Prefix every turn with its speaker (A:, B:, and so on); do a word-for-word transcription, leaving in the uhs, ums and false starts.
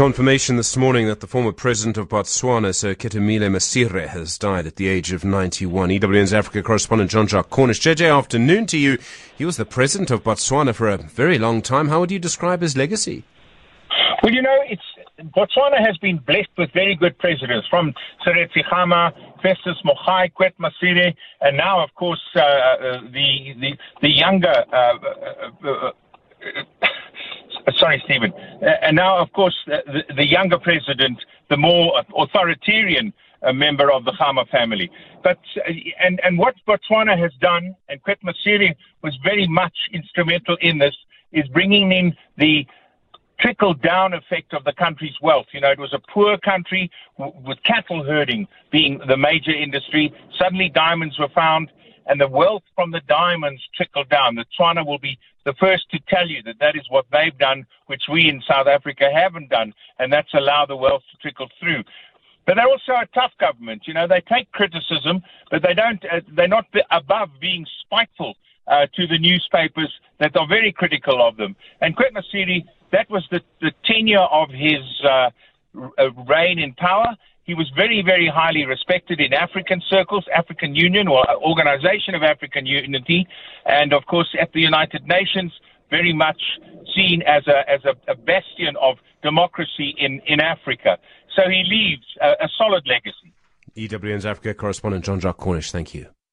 A: Confirmation this morning that the former president of Botswana, Sir Ketumile Masire, has died at the age of ninety-one. E W N's Africa correspondent Jean-Jacques Cornish. J J, afternoon to you. He was the president of Botswana for a very long time. How would you describe his legacy?
B: Well, you know, it's Botswana has been blessed with very good presidents, from Seretse Khama, Festus Mogae, Kwet Masire, and now, of course, uh, uh, the, the the younger. Uh, uh, uh, Sorry, Stephen. Uh, and now, of course, the, the younger president, the more authoritarian uh, member of the Khama family. But uh, and and what Botswana has done, and Kwet Masire was very much instrumental in this, is bringing in the trickle-down effect of the country's wealth. You know, it was a poor country w- with cattle herding being the major industry. Suddenly, diamonds were found, and the wealth from the diamonds trickled down. The Botswana will be the first to tell you that that is what they've done, which we in South Africa haven't done, and that's allowed the wealth to trickle through. But they're also a tough government. You know, they take criticism, but they don't. Uh, they're not above being spiteful uh, to the newspapers that are very critical of them. And Kwet Masire, that was the, the tenure of his uh, reign in power. He was very, very highly respected in African circles, African Union, or Organization of African Unity, and of course at the United Nations, very much seen as a as a, a bastion of democracy in, in Africa. So he leaves a, a solid legacy.
A: E W N's Africa correspondent Jean-Jacques Cornish, thank you.